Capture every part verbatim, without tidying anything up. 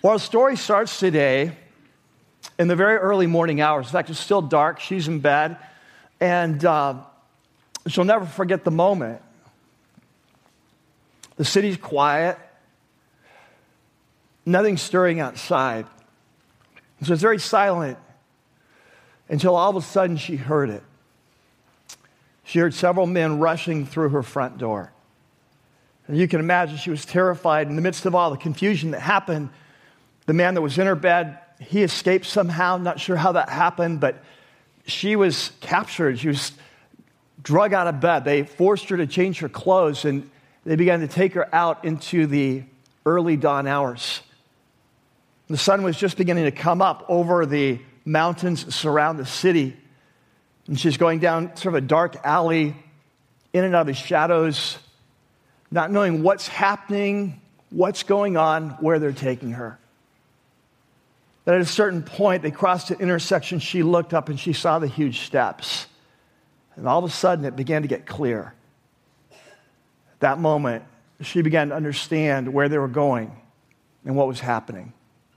Well, our story starts today in the very early morning hours. In fact, it's still dark. She's in bed. And uh, she'll never forget the moment. The city's quiet. Nothing stirring outside. So it's very silent until all of a sudden she heard it. She heard several men rushing through her front door. And you can imagine she was terrified. In the midst of all the confusion that happened, the man that was in her bed, he escaped somehow. Not sure how that happened, but she was captured. She was drug out of bed. They forced her to change her clothes, and they began to take her out into the early dawn hours. The sun was just beginning to come up over the mountains that surround the city. And she's going down sort of a dark alley, in and out of the shadows, not knowing what's happening, what's going on, where they're taking her. Then at a certain point, they crossed an intersection. She looked up and she saw the huge steps. And all of a sudden, it began to get clear. At that moment, she began to understand where they were going and what was happening.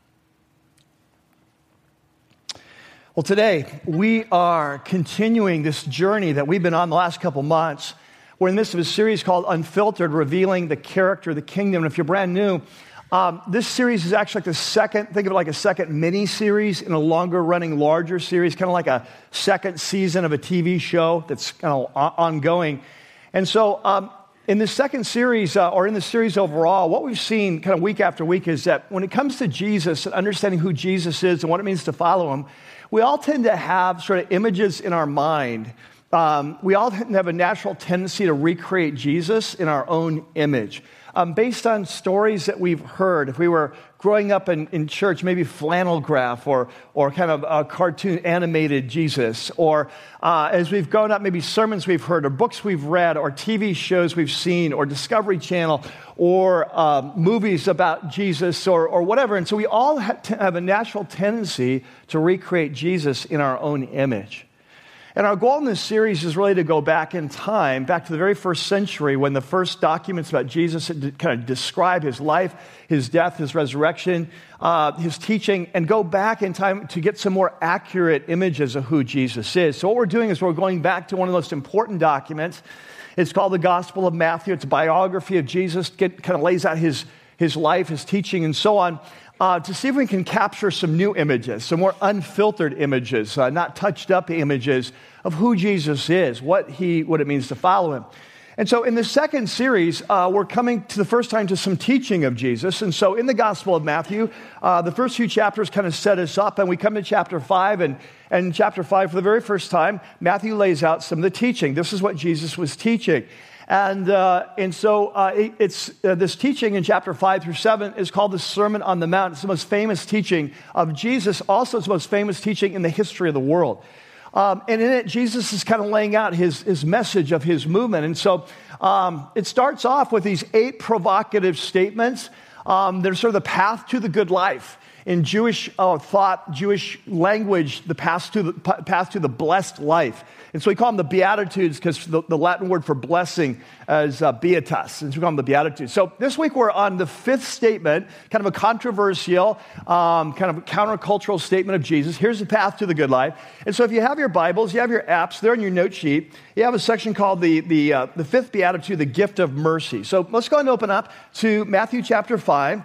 Well, today, we are continuing this journey that we've been on the last couple months. We're in the midst of a series called Unfiltered, Revealing the Character of the Kingdom. And if you're brand new, um, this series is actually like the second, think of it like a second mini-series in a longer-running, larger series, kind of like a second season of a T V show that's kind of ongoing. And so um, in this second series, uh, or in the series overall, what we've seen kind of week after week is that when it comes to Jesus and understanding who Jesus is and what it means to follow him, we all tend to have sort of images in our mind. Um, we all have a natural tendency to recreate Jesus in our own image, um, based on stories that we've heard. If we were growing up in, in church, maybe flannel graph or or kind of a cartoon animated Jesus, or uh, as we've grown up, maybe sermons we've heard, or books we've read, or T V shows we've seen, or Discovery Channel, or um, movies about Jesus, or or whatever. And so we all have, to have a natural tendency to recreate Jesus in our own image. And our goal in this series is really to go back in time, back to the very first century when the first documents about Jesus kind of describe his life, his death, his resurrection, uh, his teaching, and go back in time to get some more accurate images of who Jesus is. So what we're doing is we're going back to one of the most important documents. It's called the Gospel of Matthew. It's a biography of Jesus, get, kind of lays out his, his life, his teaching, and so on. Uh, to see if we can capture some new images, some more unfiltered images, uh, not touched up images of who Jesus is, what he, what it means to follow him. And so in the second series, uh, we're coming to the first time to some teaching of Jesus. And so in the Gospel of Matthew, uh, the first few chapters kind of set us up, and we come to chapter five, and, and in chapter five, for the very first time, Matthew lays out some of the teaching. This is what Jesus was teaching. And uh, and so uh, it, it's uh, this teaching in chapter five through seven is called the Sermon on the Mount. It's the most famous teaching of Jesus. Also, it's the most famous teaching in the history of the world. Um, and in it, Jesus is kind of laying out his, his message of his movement. And so um, it starts off with these eight provocative statements. Um, they're sort of the path to the good life. In Jewish uh, thought, Jewish language, the path to the, path to the blessed life. And so we call them the Beatitudes because the, the Latin word for blessing is uh, beatus. And so we call them the Beatitudes. So this week we're on the fifth statement, kind of a controversial, um, kind of countercultural statement of Jesus. Here's the path to the good life. And so if you have your Bibles, you have your apps, they're in your note sheet. You have a section called the, the, uh, the fifth Beatitude, the gift of mercy. So let's go ahead and open up to Matthew chapter five.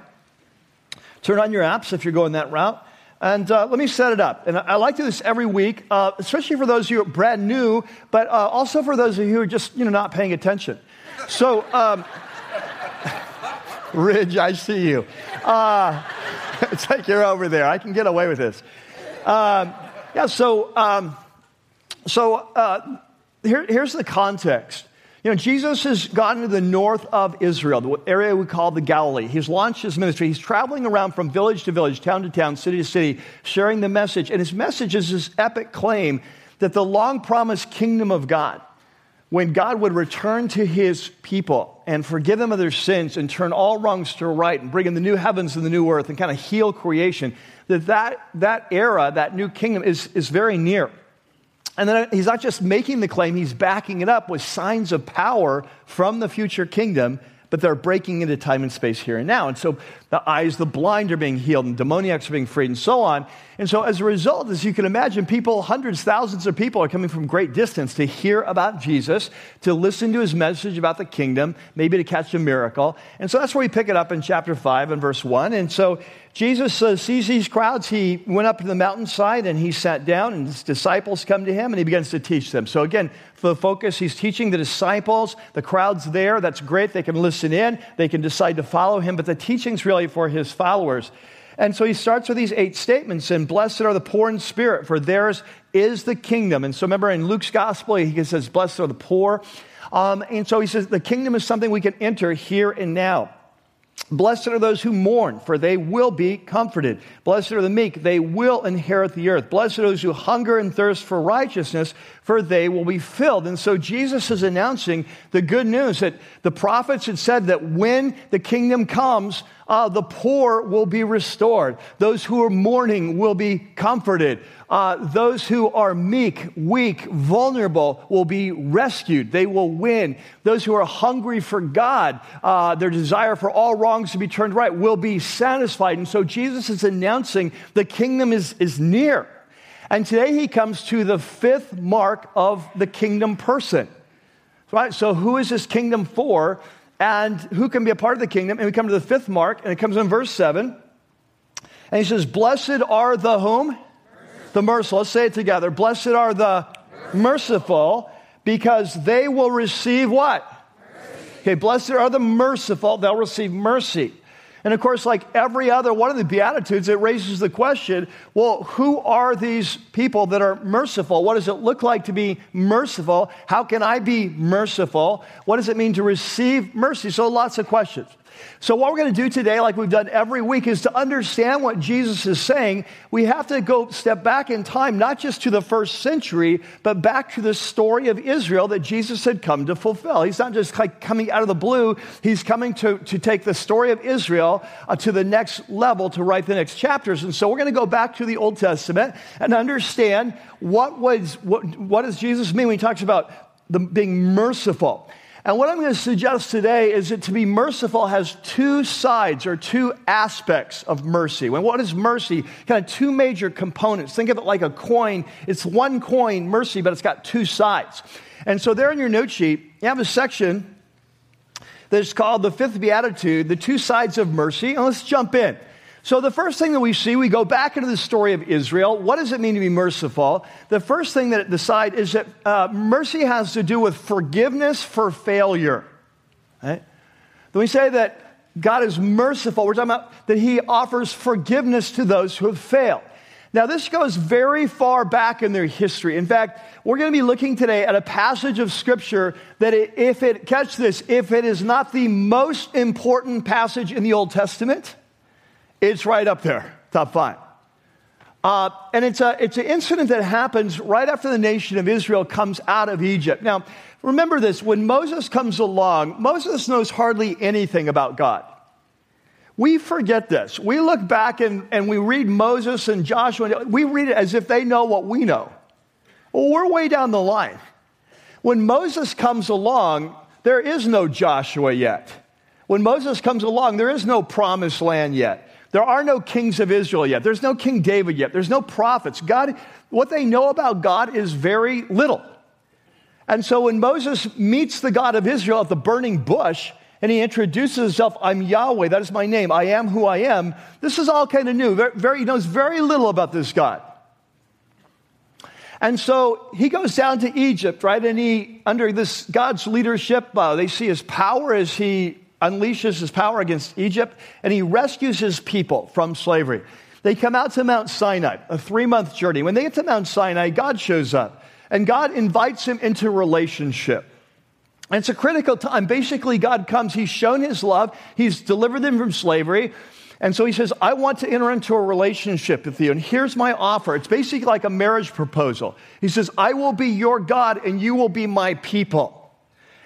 Turn on your apps if you're going that route. And uh, let me set it up. And I like to do this every week, uh, especially for those of you who are brand new, but uh, also for those of you who are just, you know, not paying attention. So, um, Ridge, I see you. Uh, it's like you're over there. I can get away with this. Um, yeah, so, um, so uh, here, here's the context. You know, Jesus has gone to the north of Israel, the area we call the Galilee. He's launched his ministry. He's traveling around from village to village, town to town, city to city, sharing the message. And his message is this epic claim that the long-promised kingdom of God, when God would return to his people and forgive them of their sins and turn all wrongs to right and bring in the new heavens and the new earth and kind of heal creation, that that, that era, that new kingdom is, is very near. And then he's not just making the claim, he's backing it up with signs of power from the future kingdom but they're breaking into time and space here and now. And so the eyes, the blind are being healed, and demoniacs are being freed, and so on. And so as a result, as you can imagine, people, hundreds, thousands of people are coming from great distance to hear about Jesus, to listen to his message about the kingdom, maybe to catch a miracle. And so that's where we pick it up in chapter five and verse one. And so Jesus uh, sees these crowds. He went up to the mountainside and he sat down, and his disciples come to him and he begins to teach them. So again, for the focus, he's teaching the disciples. The crowd's there. That's great. They can listen in. They can decide to follow him. But the teaching's really for his followers. And so he starts with these eight statements. And blessed are the poor in spirit, for theirs is the kingdom. And so remember in Luke's gospel, he says, blessed are the poor. Um, and so he says the kingdom is something we can enter here and now. Blessed are those who mourn, for they will be comforted. Blessed are the meek, they will inherit the earth. Blessed are those who hunger and thirst for righteousness, for they will be filled. And so Jesus is announcing the good news that the prophets had said that when the kingdom comes, uh, the poor will be restored. Those who are mourning will be comforted. Uh, those who are meek, weak, vulnerable will be rescued. They will win. Those who are hungry for God, uh, their desire for all wrongs to be turned right, will be satisfied. And so Jesus is announcing the kingdom is, is near. And today he comes to the fifth mark of the kingdom person. Right? So who is this kingdom for? And who can be a part of the kingdom? And we come to the fifth mark, and it comes in verse seven. And he says, blessed are the whom? The merciful. Let's say it together. Blessed are the merciful, because they will receive what? Mercy. Okay, blessed are the merciful. They'll receive mercy. And of course, like every other one of the Beatitudes, it raises the question, well, who are these people that are merciful? What does it look like to be merciful? How can I be merciful? What does it mean to receive mercy? So lots of questions. So what we're going to do today, like we've done every week, is to understand what Jesus is saying. We have to go step back in time, not just to the first century, but back to the story of Israel that Jesus had come to fulfill. He's not just like coming out of the blue. He's coming to, to take the story of Israel uh, to the next level, to write the next chapters. And so we're going to go back to the Old Testament and understand what was what, what does Jesus mean when he talks about the, being merciful. And what I'm going to suggest today is that to be merciful has two sides or two aspects of mercy. When what is mercy? Kind of two major components. Think of it like a coin. It's one coin, mercy, but it's got two sides. And so there in your note sheet, you have a section that's called the fifth beatitude, the two sides of mercy. And let's jump in. So the first thing that we see, we go back into the story of Israel. What does it mean to be merciful? The first thing that it decides is that uh, mercy has to do with forgiveness for failure. Right? When we say that God is merciful, we're talking about that he offers forgiveness to those who have failed. Now, this goes very far back in their history. In fact, we're going to be looking today at a passage of Scripture that it, if it, catch this, if it is not the most important passage in the Old Testament, it's right up there, top five. Uh, and it's a it's an incident that happens right after the nation of Israel comes out of Egypt. Now, remember this, when Moses comes along, Moses knows hardly anything about God. We forget this. We look back and, and we read Moses and Joshua, we read it as if they know what we know. Well, we're way down the line. When Moses comes along, there is no Joshua yet. When Moses comes along, there is no promised land yet. There are no kings of Israel yet. There's no King David yet. There's no prophets. God, what they know about God is very little. And so when Moses meets the God of Israel at the burning bush, and he introduces himself, I'm Yahweh, that is my name, I am who I am, this is all kind of new. Very, very, he knows very little about this God. And so he goes down to Egypt, right? And he, under this God's leadership, uh, they see his power as he unleashes his power against Egypt, and he rescues his people from slavery. They come out to Mount Sinai, a three-month journey. When they get to Mount Sinai, God shows up, and God invites him into relationship. And it's a critical time. Basically, God comes, he's shown his love, he's delivered them from slavery, and so he says, I want to enter into a relationship with you, and here's my offer. It's basically like a marriage proposal. He says, I will be your God, and you will be my people.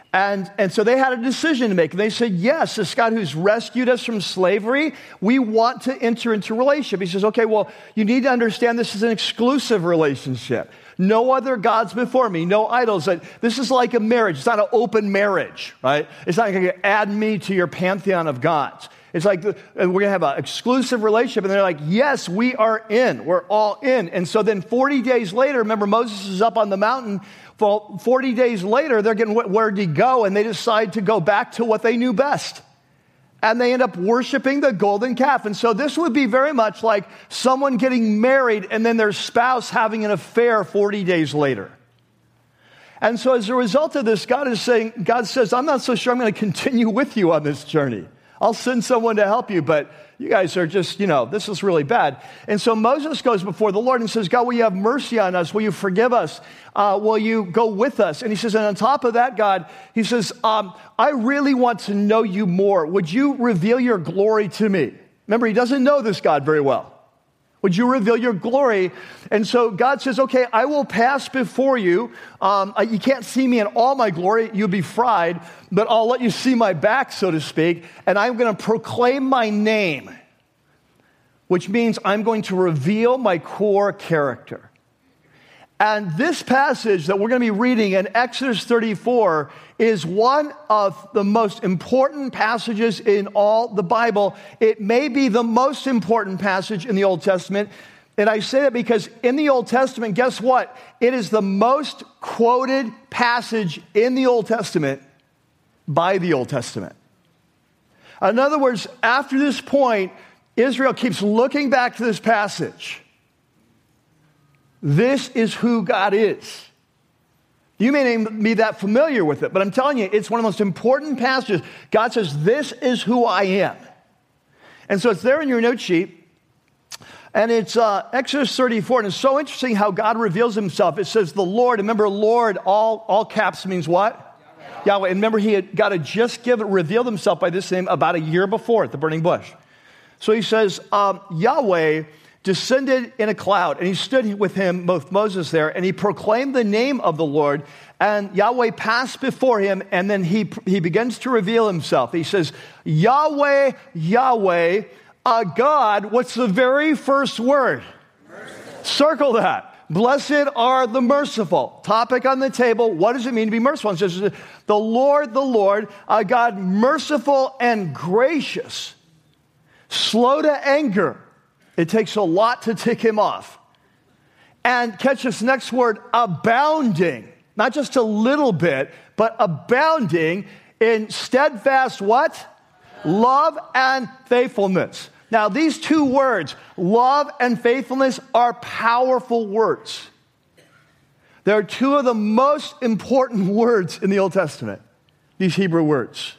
And, and so they had a decision to make. And they said, yes, this God who's rescued us from slavery, we want to enter into a relationship. He says, okay, well, you need to understand this is an exclusive relationship. No other gods before me, no idols. This is like a marriage. It's not an open marriage, right? It's not going to add me to your pantheon of gods. It's like we're going to have an exclusive relationship. And they're like, yes, we are in. We're all in. And so then forty days later, remember Moses is up on the mountain. forty days later, they're getting where to go, and they decide to go back to what they knew best. And they end up worshiping the golden calf. And so this would be very much like someone getting married and then their spouse having an affair forty days later. And so as a result of this, God is saying, God says, I'm not so sure I'm going to continue with you on this journey. I'll send someone to help you, but you guys are just, you know, this is really bad. And so Moses goes before the Lord and says, God, will you have mercy on us? Will you forgive us? Uh, will you go with us? And he says, and on top of that, God, he says, um, I really want to know you more. Would you reveal your glory to me? Remember, he doesn't know this God very well. Would you reveal your glory? And so God says, okay, I will pass before you. Um, you can't see me in all my glory. You'll be fried, but I'll let you see my back, so to speak. And I'm going to proclaim my name, which means I'm going to reveal my core character. And this passage that we're going to be reading in Exodus thirty-four is one of the most important passages in all the Bible. It may be the most important passage in the Old Testament. And I say that because in the Old Testament, guess what? It is the most quoted passage in the Old Testament by the Old Testament. In other words, after this point, Israel keeps looking back to this passage. This is who God is. You may not be that familiar with it, but I'm telling you, it's one of the most important passages. God says, this is who I am. And so it's there in your note sheet. And it's uh, Exodus thirty-four. And it's so interesting how God reveals himself. It says the Lord. Remember, Lord, all, all caps means what? Yahweh. Yahweh. And remember, he had God had just given, revealed himself by this name about a year before at the burning bush. So he says, um, Yahweh descended in a cloud, and he stood with him, both Moses there, and he proclaimed the name of the Lord, and Yahweh passed before him, and then he, he begins to reveal himself. He says, Yahweh, Yahweh, uh, God, what's the very first word? Merciful. Circle that. Blessed are the merciful. Topic on the table. What does it mean to be merciful? It says, the Lord, the Lord, uh, God, merciful and gracious, slow to anger. It takes a lot to tick him off. And catch this next word, abounding. Not just a little bit, but abounding in steadfast what? Love and faithfulness. Now, these two words, love and faithfulness, are powerful words. They're two of the most important words in the Old Testament, these Hebrew words.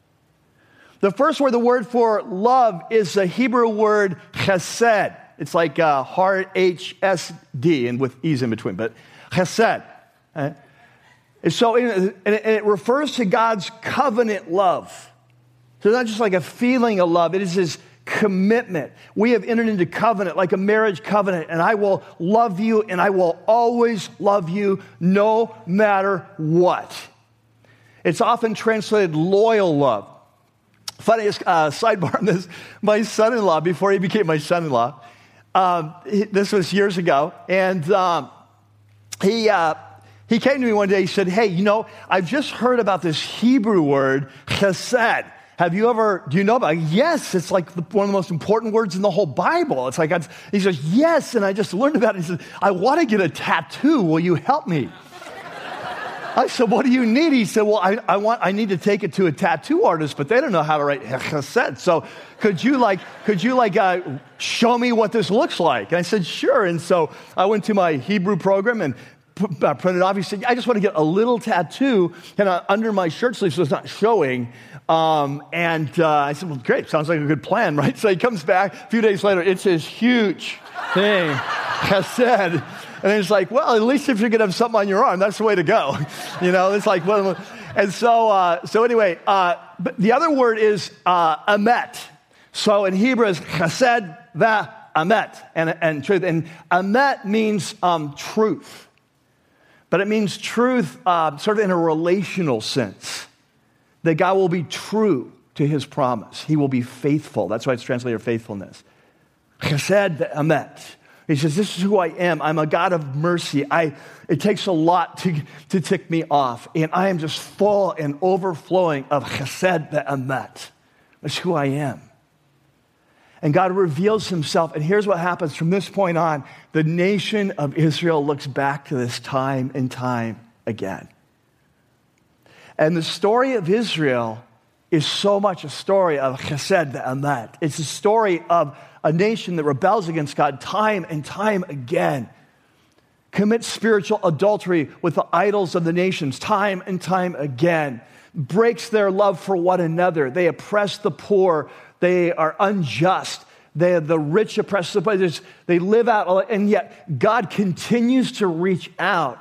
The first word, the word for love, is the Hebrew word chesed. It's like uh, H S D, and with E's in between, but chesed. Right? And so and it refers to God's covenant love. So it's not just like a feeling of love, it is his commitment. We have entered into covenant, like a marriage covenant, and I will love you, and I will always love you no matter what. It's often translated loyal love. Funniest uh, sidebar on this, my son-in-law, before he became my son-in-law, um, he, this was years ago, and um, he uh, he came to me one day, he said, hey, you know, I've just heard about this Hebrew word, chesed. Have you ever, do you know about it? Yes, it's like the, one of the most important words in the whole Bible. It's like, I've, he says, yes, and I just learned about it. He said, I want to get a tattoo. Will you help me? I said, what do you need? He said, well, I, I want, I need to take it to a tattoo artist, but they don't know how to write chesed. So could you like, could you like uh, show me what this looks like? And I said, sure. And so I went to my Hebrew program and p- uh, printed it off. He said, I just want to get a little tattoo and uh, under my shirt sleeve so it's not showing. Um, and uh, I said, well, great. Sounds like a good plan, right? So he comes back a few days later. It's this huge thing, chesed. And it's like, well, at least if you're going to have something on your arm, that's the way to go. You know, it's like, well, and so, uh, so anyway, uh, but the other word is uh, emet. So in Hebrew is chesed va emet, and, and truth. And emet means um, truth. But it means truth uh, sort of in a relational sense. That God will be true to his promise. He will be faithful. That's why it's translated faithfulness. Chesed ve'emet. He says, this is who I am. I'm a God of mercy. I, it takes a lot to, to tick me off. And I am just full and overflowing of chesed ve'emet. That's who I am. And God reveals himself. And here's what happens from this point on. The nation of Israel looks back to this time and time again. And the story of Israel is so much a story of chesed ve'emet. It's a story of a nation that rebels against God time and time again, commits spiritual adultery with the idols of the nations time and time again, breaks their love for one another. They oppress the poor. They are unjust. They are the rich oppress the poor. They live out, and yet God continues to reach out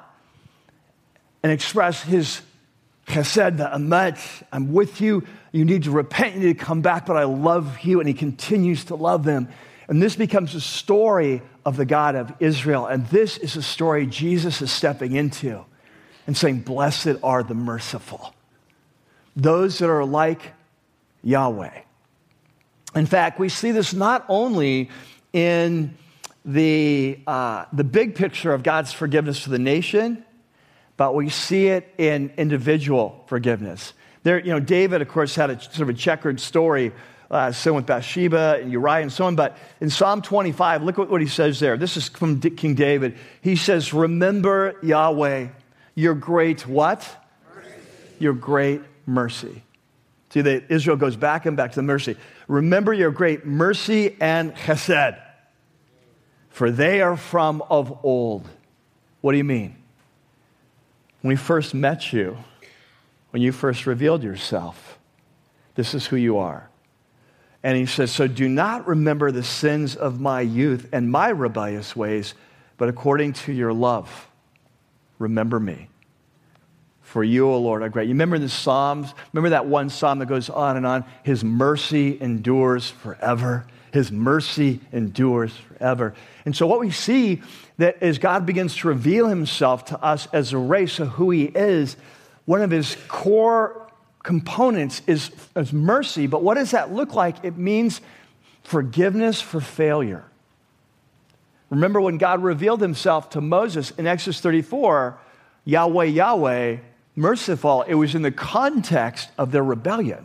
and express his chesed ve'emet. I'm with you. You need to repent. You need to come back, but I love you. And he continues to love them. And this becomes a story of the God of Israel. And this is a story Jesus is stepping into and saying, blessed are the merciful, those that are like Yahweh. In fact, we see this not only in the, uh, the big picture of God's forgiveness for the nation, but we see it in individual forgiveness. There, you know, David, of course, had a sort of a checkered story, uh, so with Bathsheba and Uriah and so on. But in Psalm twenty-five, look at what he says there. This is from King David. He says, remember Yahweh, your great what? Mercy. Your great mercy. See, that Israel goes back and back to the mercy. Remember your great mercy and chesed, for they are from of old. What do you mean? When we first met you, when you first revealed yourself, this is who you are. And he says, so do not remember the sins of my youth and my rebellious ways, but according to your love, remember me. For you, O Lord, are great. You remember the Psalms? Remember that one psalm that goes on and on? His mercy endures forever. His mercy endures forever. And so what we see that as God begins to reveal himself to us as a race of who he is, one of his core components is, is mercy. But what does that look like? It means forgiveness for failure. Remember when God revealed himself to Moses in Exodus thirty-four, Yahweh, Yahweh, merciful, it was in the context of their rebellion.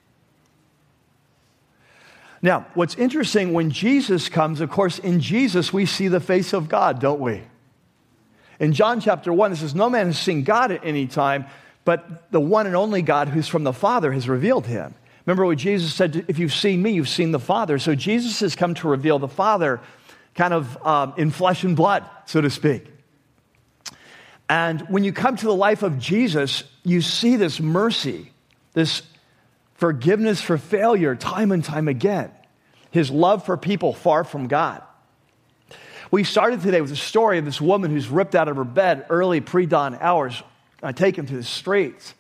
Now, what's interesting, when Jesus comes, of course, in Jesus, we see the face of God, don't we? In John chapter one, it says, no man has seen God at any time, but the one and only God who's from the Father has revealed him. Remember what Jesus said, if you've seen me, you've seen the Father. So Jesus has come to reveal the Father kind of um, in flesh and blood, so to speak. And when you come to the life of Jesus, you see this mercy, this forgiveness for failure time and time again. His love for people far from God. We started today with a story of this woman who's ripped out of her bed early pre-dawn hours, uh, taken to the streets.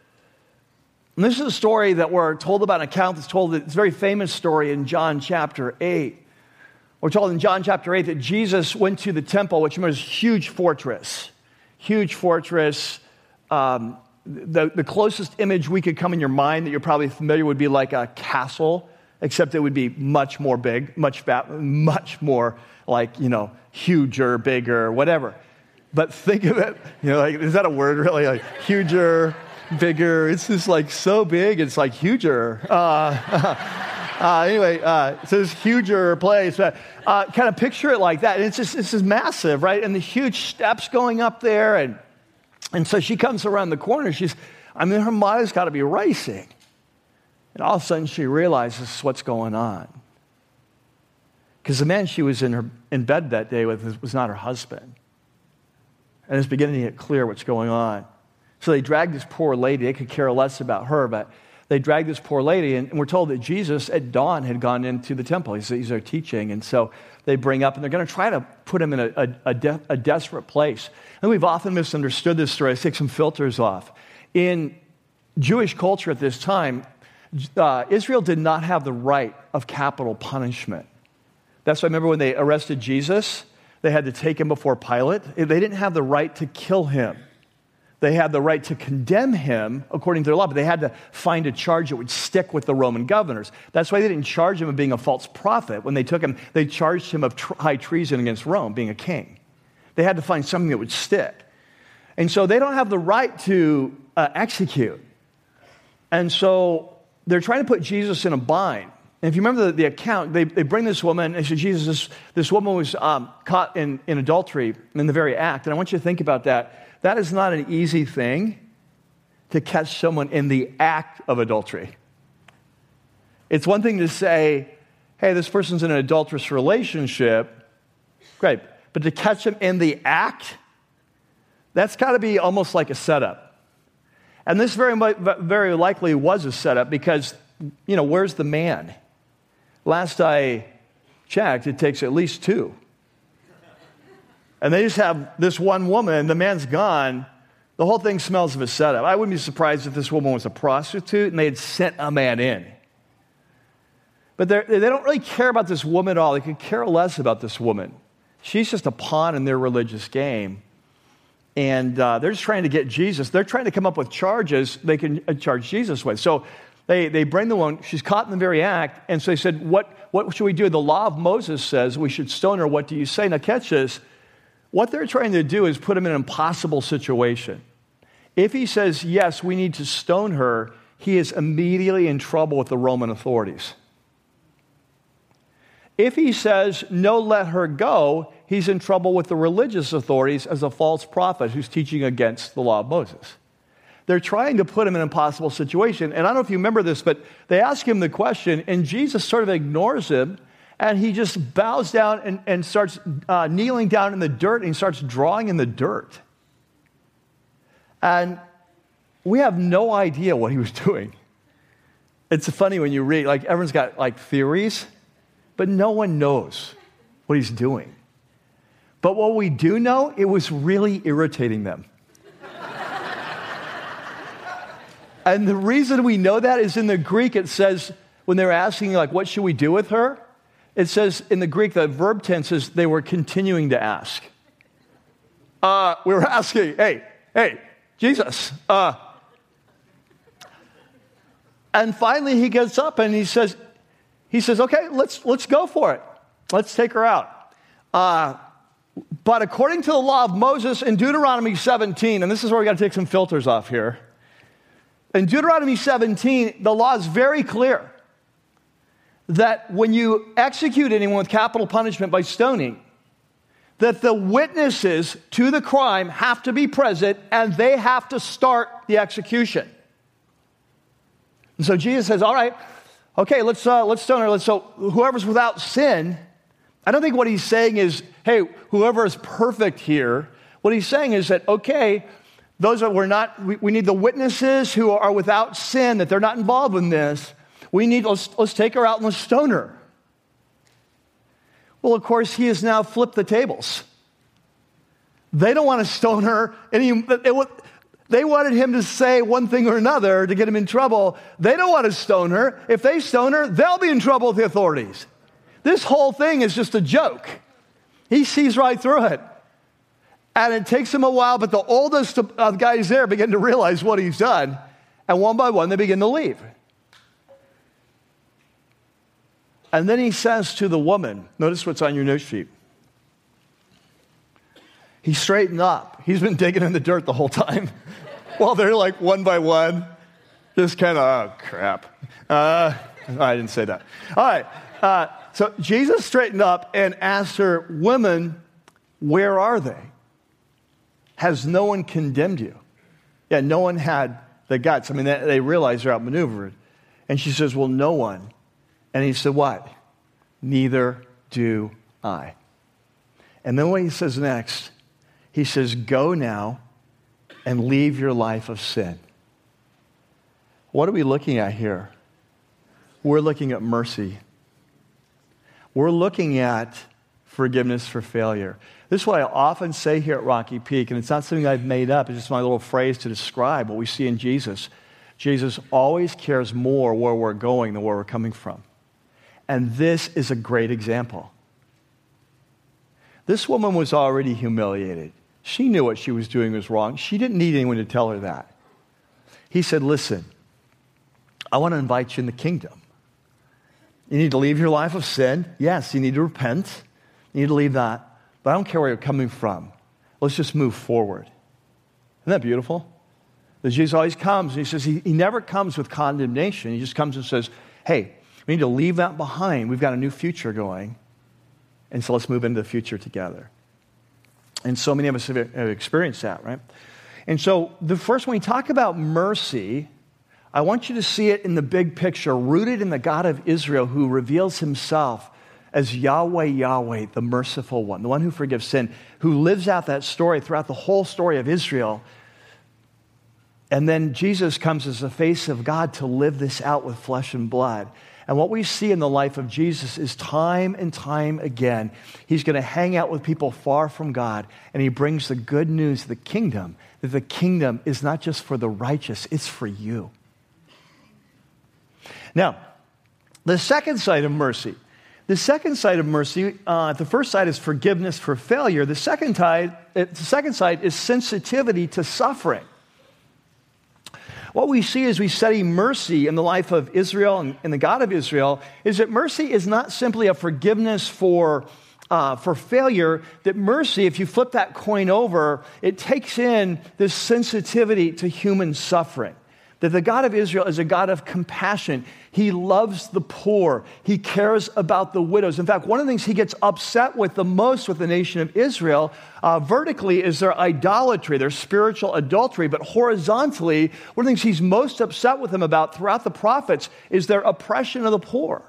And this is a story that we're told about, an account that's told, it's a very famous story in John chapter eight. We're told in John chapter eight that Jesus went to the temple, which was a huge fortress. Huge fortress. Um, the, the closest image we could come in your mind that you're probably familiar would be like a castle, except it would be much more big, much fat, much more like, you know, huger, bigger, whatever. But think of it, you know, like, is that a word really? Like huger, bigger. It's just like so big, it's like huger. Uh, uh, anyway, uh, so this huger place. Uh, uh, kind of picture it like that. And it's just, this is massive, right? And the huge steps going up there. And, and so she comes around the corner. She's, I mean, her mind's got to be racing. And all of a sudden she realizes what's going on. Because the man she was in, her, in bed that day with was not her husband. And it's beginning to get clear what's going on. So they dragged this poor lady. They could care less about her, but they dragged this poor lady, and we're told that Jesus at dawn had gone into the temple. He's, he's there teaching, and so they bring up, and they're going to try to put him in a, a, a, de- a desperate place. And we've often misunderstood this story. Let's take some filters off. In Jewish culture at this time, uh, Israel did not have the right of capital punishment. That's why, remember when they arrested Jesus, They had to take him before Pilate. They didn't have the right to kill him. They had the right to condemn him according to their law, but they had to find a charge that would stick with the Roman governors. That's why they didn't charge him of being a false prophet. When they took him, they charged him of tr- high treason against Rome, being a king. They had to find something that would stick. And so they don't have the right to uh, execute. And so they're trying to put Jesus in a bind. And if you remember the, the account, they, they bring this woman, and say, Jesus, this, this woman was um, caught in, in adultery in the very act. And I want you to think about that. That is not an easy thing to catch someone in the act of adultery. It's one thing to say, hey, this person's in an adulterous relationship. Great. But to catch them in the act, that's got to be almost like a setup. And this very, very likely was a setup because, you know, where's the man? Last I checked, it takes at least two. And they just have this one woman, the man's gone. The whole thing smells of a setup. I wouldn't be surprised if this woman was a prostitute and they had sent a man in. But they don't really care about this woman at all. They could care less about this woman. She's just a pawn in their religious game. And uh, they're just trying to get Jesus. They're trying to come up with charges they can uh, charge Jesus with. So they, they bring the one. She's caught in the very act. And so they said, what, what should we do? The law of Moses says we should stone her. What do you say? Now catch this. What they're trying to do is put him in an impossible situation. If he says, yes, we need to stone her, he is immediately in trouble with the Roman authorities. If he says, no, let her go, he's in trouble with the religious authorities as a false prophet who's teaching against the law of Moses. They're trying to put him in an impossible situation. And I don't know if you remember this, but they ask him the question, and Jesus sort of ignores him. And he just bows down and, and starts uh, kneeling down in the dirt, and he starts drawing in the dirt. And we have no idea what he was doing. It's funny when you read, like everyone's got like theories, but no one knows what he's doing. But what we do know, it was really irritating them. And the reason we know that is in the Greek, it says, when they're asking, like, what should we do with her? It says in the Greek, the verb tense is they were continuing to ask. Uh, we were asking, hey, hey, Jesus. Uh. And finally he gets up and he says, he says, okay, let's let's go for it. Let's take her out. Uh, but according to the law of Moses in Deuteronomy seventeen, and this is where we got to take some filters off here. In Deuteronomy seventeen, the law is very clear that when you execute anyone with capital punishment by stoning, that the witnesses to the crime have to be present and they have to start the execution. And so Jesus says, all right, okay, let's uh, let's stone her. Let's, so whoever's without sin, I don't think what he's saying is, hey, whoever is perfect here. What he's saying is that, okay, those are, we're not, we, we need the witnesses who are without sin, that they're not involved in this. We need, let's, let's take her out and let's stone her. Well, of course, he has now flipped the tables. They don't want to stone her. Any, it, they wanted him to say one thing or another to get him in trouble. They don't want to stone her. If they stone her, they'll be in trouble with the authorities. This whole thing is just a joke. He sees right through it. And it takes him a while, but the oldest of guys there begin to realize what he's done. And one by one, they begin to leave. And then he says to the woman, notice what's on your note sheet. He straightened up. He's been digging in the dirt the whole time. While they're like one by one, just kind of, oh, crap. Uh, I didn't say that. All right. Uh, so Jesus straightened up and asked her, women, where are they? Has no one condemned you? Yeah, no one had the guts. I mean, they, they realized they're outmaneuvered. And she says, well, no one. And he said, what? Neither do I. And then what he says next, he says, go now and leave your life of sin. What are we looking at here? We're looking at mercy. We're looking at forgiveness for failure. This is what I often say here at Rocky Peak, and it's not something I've made up. It's just my little phrase to describe what we see in Jesus. Jesus always cares more where we're going than where we're coming from. And this is a great example. This woman was already humiliated. She knew what she was doing was wrong. She didn't need anyone to tell her that. He said, listen, I want to invite you in the kingdom. You need to leave your life of sin. Yes, you need to repent. You need to leave that. But I don't care where you're coming from. Let's just move forward. Isn't that beautiful? That Jesus always comes, and he says he, he never comes with condemnation. He just comes and says, hey, we need to leave that behind. We've got a new future going. And so let's move into the future together. And so many of us have, have experienced that, right? And so the first, when we talk about mercy, I want you to see it in the big picture, rooted in the God of Israel who reveals himself as Yahweh, Yahweh, the merciful one, the one who forgives sin, who lives out that story throughout the whole story of Israel. And then Jesus comes as the face of God to live this out with flesh and blood. And what we see in the life of Jesus is time and time again, he's going to hang out with people far from God, and he brings the good news of the kingdom, that the kingdom is not just for the righteous, it's for you. Now, the second side of mercy. The second side of mercy, uh, the first side is forgiveness for failure. The second side, the second side is sensitivity to suffering. What we see as we study mercy in the life of Israel and, and the God of Israel is that mercy is not simply a forgiveness for, uh, for failure, that mercy, if you flip that coin over, it takes in this sensitivity to human suffering. That the God of Israel is a God of compassion. He loves the poor. He cares about the widows. In fact, one of the things he gets upset with the most with the nation of Israel, uh, vertically, is their idolatry, their spiritual adultery. But horizontally, one of the things he's most upset with them about throughout the prophets is their oppression of the poor.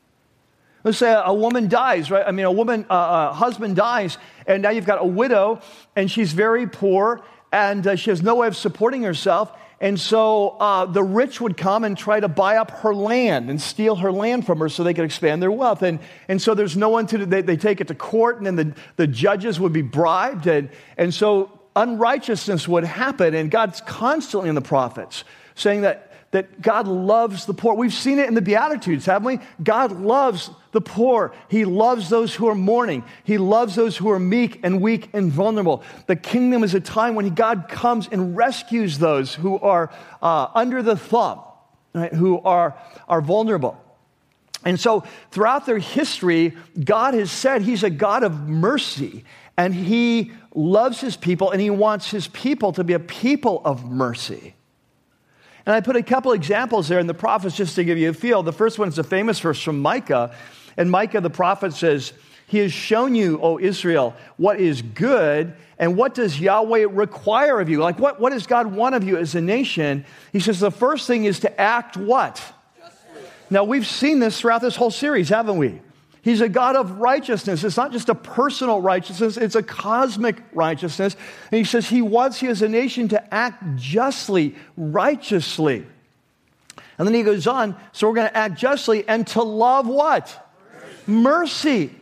Let's say a woman dies, right? I mean, a woman, uh, a husband dies, and now you've got a widow, and she's very poor, and uh, she has no way of supporting herself. And so uh, the rich would come and try to buy up her land and steal her land from her so they could expand their wealth. And, and so there's no one to, they, they take it to court, and then the, the judges would be bribed. And, and so unrighteousness would happen. And God's constantly in the prophets saying that, that God loves the poor. We've seen it in the Beatitudes, haven't we? God loves the poor. He loves those who are mourning. He loves those who are meek and weak and vulnerable. The kingdom is a time when God comes and rescues those who are uh, under the thumb, right? Who are, are vulnerable. And so throughout their history, God has said he's a God of mercy, and he loves his people, and he wants his people to be a people of mercy. And I put a couple examples there in the prophets just to give you a feel. The first one is a famous verse from Micah. And Micah the prophet says, he has shown you, O Israel, what is good, and what does Yahweh require of you? Like, what, what does God want of you as a nation? He says the first thing is to act what? Justly. Now, we've seen this throughout this whole series, haven't we? He's a God of righteousness. It's not just a personal righteousness, it's a cosmic righteousness. And he says he wants you as a nation to act justly, righteously. And then he goes on, so we're going to act justly and to love what? Mercy. Mercy.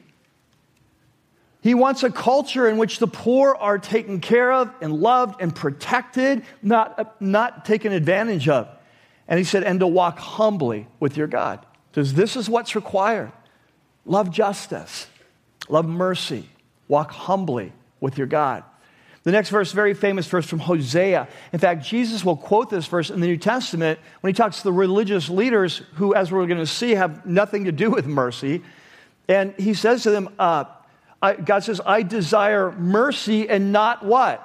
He wants a culture in which the poor are taken care of and loved and protected, not, not taken advantage of. And he said, and to walk humbly with your God. Because this is what's required. Love justice, love mercy, walk humbly with your God. The next verse, very famous verse from Hosea. In fact, Jesus will quote this verse in the New Testament when he talks to the religious leaders who, as we're going to see, have nothing to do with mercy. And he says to them, uh, I, God says, I desire mercy and not what?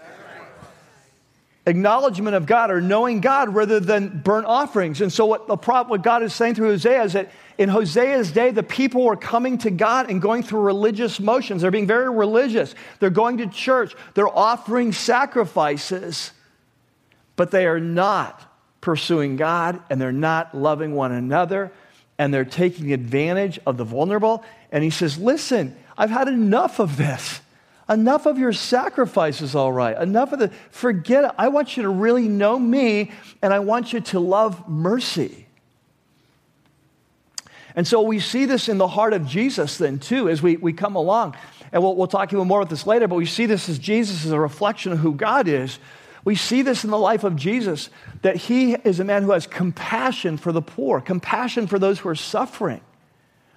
Acknowledgement of God or knowing God rather than burnt offerings. And so what, the problem, what God is saying through Hosea is that in Hosea's day, the people were coming to God and going through religious motions. They're being very religious. They're going to church. They're offering sacrifices. But they are not pursuing God, and they're not loving one another, and they're taking advantage of the vulnerable. And he says, listen, I've had enough of this. Enough of your sacrifices, all right. Enough of the, forget it. I want you to really know me, and I want you to love mercy. And so we see this in the heart of Jesus then, too, as we, we come along. And we'll, we'll talk even more about this later, but we see this as Jesus as a reflection of who God is. We see this in the life of Jesus, that he is a man who has compassion for the poor, compassion for those who are suffering.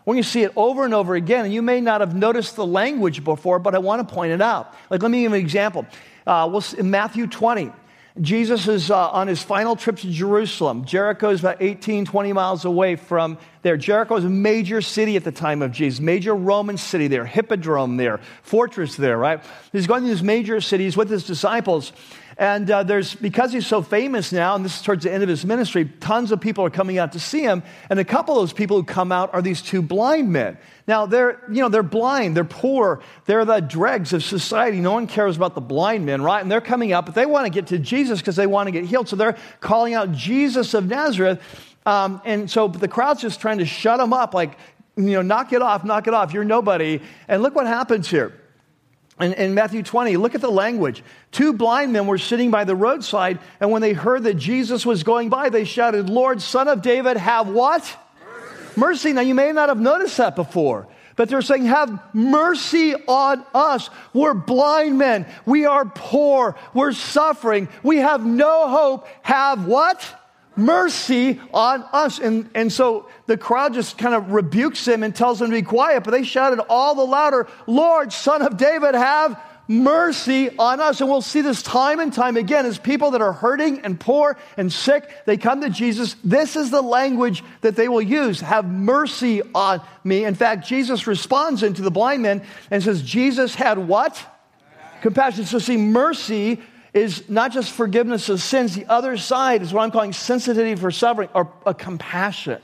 When you see it over and over again, and you may not have noticed the language before, but I want to point it out. Like, let me give you an example. Uh, we'll, in Matthew twenty, Jesus is uh, on his final trip to Jerusalem. Jericho is about eighteen, twenty miles away from there. Jericho is a major city at the time of Jesus, major Roman city there, hippodrome there, fortress there, right? He's going to these major cities with his disciples. And uh, there's, because he's so famous now, and this is towards the end of his ministry, tons of people are coming out to see him. And a couple of those people who come out are these two blind men. Now, they're, you know, they're blind, they're poor, they're the dregs of society. No one cares about the blind men, right? And they're coming out, but they want to get to Jesus because they want to get healed. So they're calling out Jesus of Nazareth. Um, and so the crowd's just trying to shut them up, like, you know, knock it off, knock it off, you're nobody. And look what happens here. In, in Matthew twenty, look at the language. Two blind men were sitting by the roadside, and when they heard that Jesus was going by, they shouted, "Lord, Son of David, have what?" Mercy. Mercy. Now, you may not have noticed that before, but they're saying, have mercy on us. We're blind men. We are poor. We're suffering. We have no hope. Have what? Mercy on us. And, and so the crowd just kind of rebukes him and tells him to be quiet, but they shouted all the louder, "Lord, Son of David, have mercy on us." And we'll see this time and time again as people that are hurting and poor and sick, they come to Jesus. This is the language that they will use. Have mercy on me. In fact, Jesus responds into the blind men and says, Jesus had what? Compassion. So see, mercy is not just forgiveness of sins. The other side is what I'm calling sensitivity for suffering, or a compassion.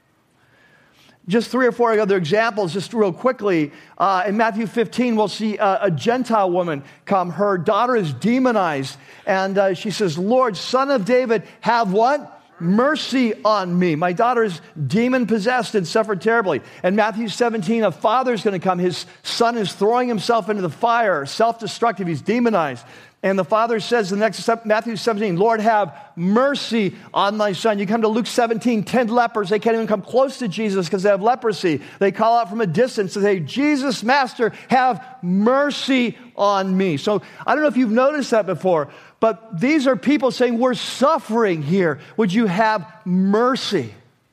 Just three or four other examples, just real quickly. Uh, in Matthew fifteen, we'll see uh, a Gentile woman come. Her daughter is demonized, and uh, she says, "Lord, Son of David, have what? Mercy on me. My daughter is demon-possessed and suffered terribly." And Matthew seventeen, a father is going to come. His son is throwing himself into the fire, self-destructive. He's demonized. And the father says in the next Matthew seventeen, "Lord, have mercy on my son." You come to Luke seventeen, ten lepers. They can't even come close to Jesus because they have leprosy. They call out from a distance and say, "Jesus, Master, have mercy on me." So I don't know if you've noticed that before, but these are people saying, we're suffering here. Would you have mercy?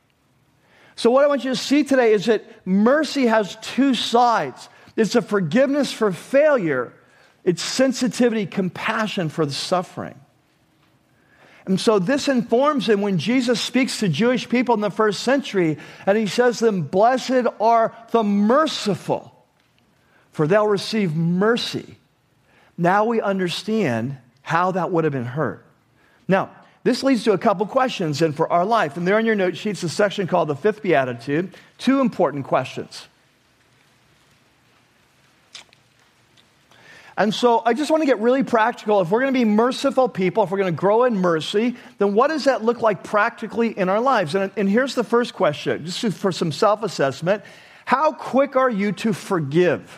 So what I want you to see today is that mercy has two sides. It's a forgiveness for failure. It's sensitivity, compassion for the suffering. And so this informs him when Jesus speaks to Jewish people in the first century, and he says to them, "Blessed are the merciful, for they'll receive mercy." Now we understand how that would have been heard. Now, this leads to a couple questions and for our life. And there in your note sheets, a section called the Fifth Beatitude. Two important questions. And so I just want to get really practical. If we're going to be merciful people, if we're going to grow in mercy, then what does that look like practically in our lives? And, and here's the first question, just for some self-assessment. How quick are you to forgive?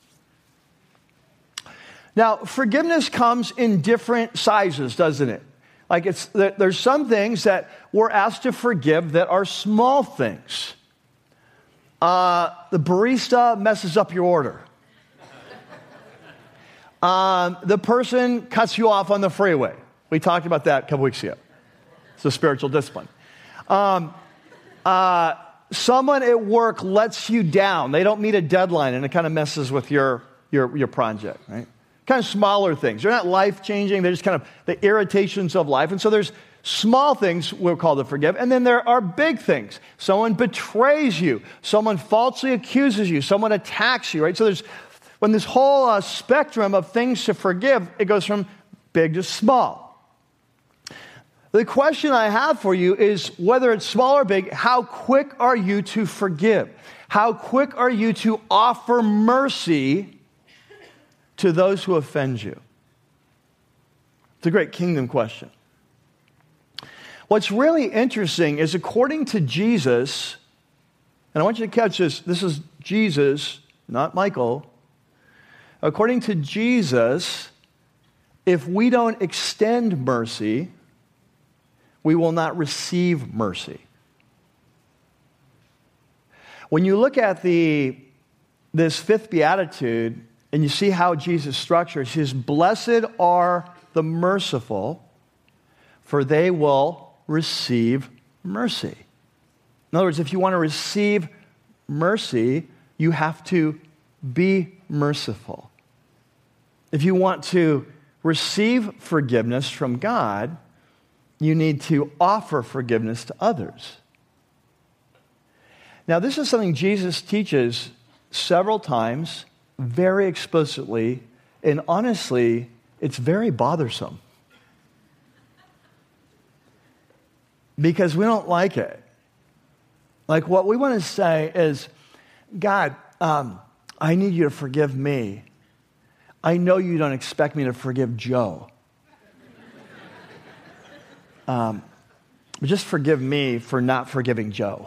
Now, forgiveness comes in different sizes, doesn't it? Like it's there's some things that we're asked to forgive that are small things. Uh, the barista messes up your order. Um, the person cuts you off on the freeway. We talked about that a couple weeks ago. It's a spiritual discipline. Um, uh, someone at work lets you down. They don't meet a deadline, and it kind of messes with your, your, your project, right? Kind of smaller things. They're not life-changing. They're just kind of the irritations of life. And so there's small things we're called to forgive. And then there are big things. Someone betrays you. Someone falsely accuses you. Someone attacks you, right? So there's when this whole uh, spectrum of things to forgive, it goes from big to small. The question I have for you is whether it's small or big, how quick are you to forgive? How quick are you to offer mercy to those who offend you? It's a great kingdom question. What's really interesting is according to Jesus, and I want you to catch this, this is Jesus, not Michael. According to Jesus, if we don't extend mercy, we will not receive mercy. When you look at the this fifth beatitude and you see how Jesus structures, his blessed are the merciful, for they will receive mercy. In other words, if you want to receive mercy, you have to be merciful. If you want to receive forgiveness from God, you need to offer forgiveness to others. Now, this is something Jesus teaches several times, very explicitly, and honestly, it's very bothersome. Because we don't like it. Like, what we want to say is, God, um, I need you to forgive me. I know you don't expect me to forgive Joe. Um, but just forgive me for not forgiving Joe.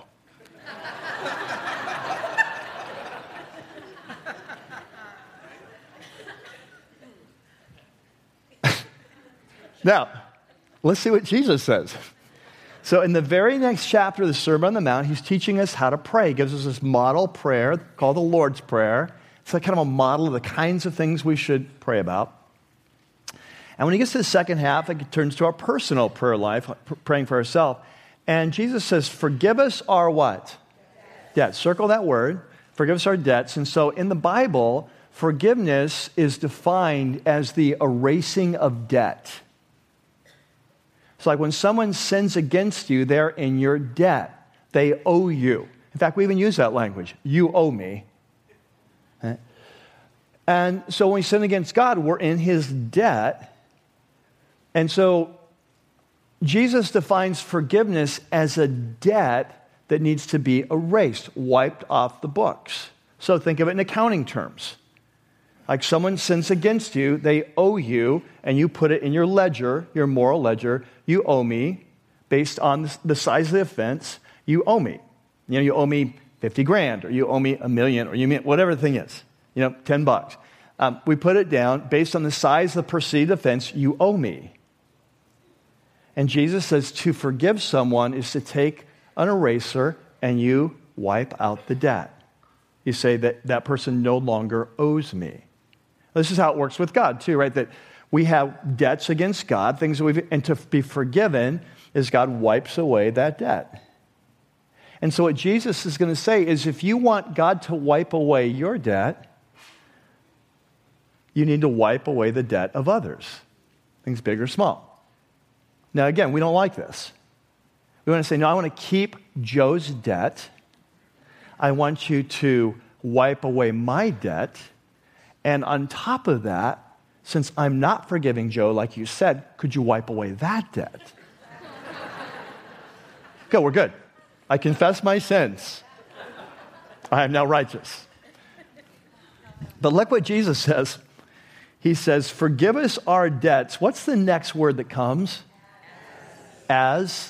Now, let's see what Jesus says. So in the very next chapter of the Sermon on the Mount, he's teaching us how to pray. He gives us this model prayer called the Lord's Prayer. It's like kind of a model of the kinds of things we should pray about. And when he gets to the second half, it turns to our personal prayer life, praying for ourselves. And Jesus says, forgive us our what? Debts. Circle that word. Forgive us our debts. And so in the Bible, forgiveness is defined as the erasing of debt. It's like when someone sins against you, they're in your debt. They owe you. In fact, we even use that language. You owe me. And so when we sin against God, we're in his debt. And so Jesus defines forgiveness as a debt that needs to be erased, wiped off the books. So think of it in accounting terms. Like someone sins against you, they owe you, and you put it in your ledger, your moral ledger. You owe me, based on the size of the offense, you owe me. You know, you owe me fifty grand, or you owe me a million, or you mean whatever the thing is. You know, ten bucks. Um, we put it down based on the size of the perceived offense, you owe me. And Jesus says to forgive someone is to take an eraser and you wipe out the debt. You say that that person no longer owes me. This is how it works with God too, right? That we have debts against God, things that we've, and to be forgiven is God wipes away that debt. And so what Jesus is going to say is if you want God to wipe away your debt, you need to wipe away the debt of others, things big or small. Now again, we don't like this. We want to say, no, I want to keep Joe's debt. I want you to wipe away my debt. And on top of that, since I'm not forgiving Joe, like you said, could you wipe away that debt? Good, we're good. I confess my sins. I am now righteous. But look what Jesus says. He says, forgive us our debts. What's the next word that comes? As.